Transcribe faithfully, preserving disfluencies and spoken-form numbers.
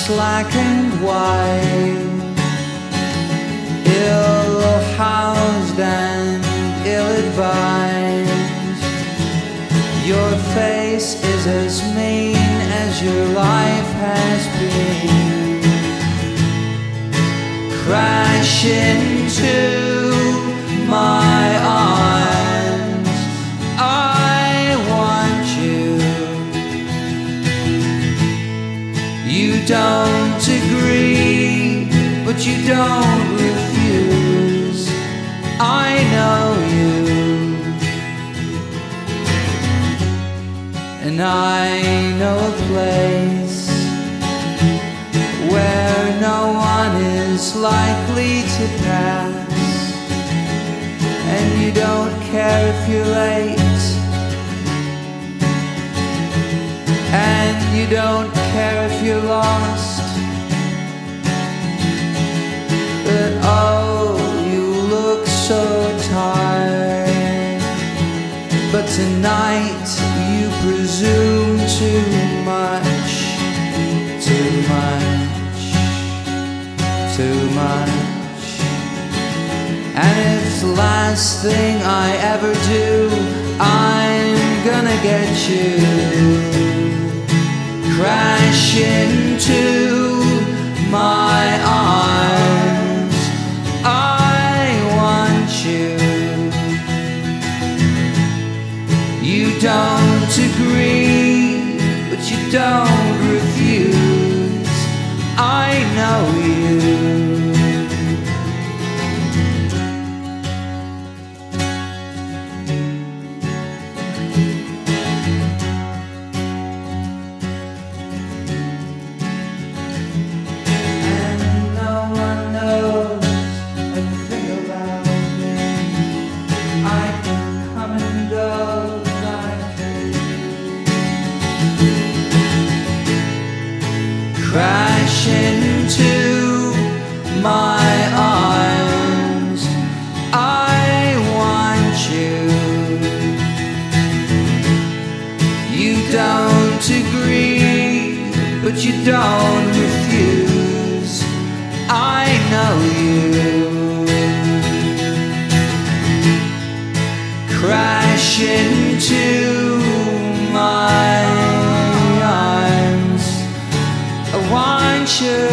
slack and white, ill-housed and ill-advised. Your face is as mean as your life has been. Crash into my arms, I want you. You don't agree, but you don't refuse. I know you, and I know a place where no one is likely to pass, and you don't care if you're late, and you don't care if you're lost. But oh, you look so tired. But tonight you presume too much, too much, too much. And if the last thing I ever do, I'm gonna get you. Crash into my arms, I want you. You don't agree, but you don't refuse. I know you. Crash into my arms, I want you. You don't agree, but you don't refuse. I know you. Crash into my arms, I want you.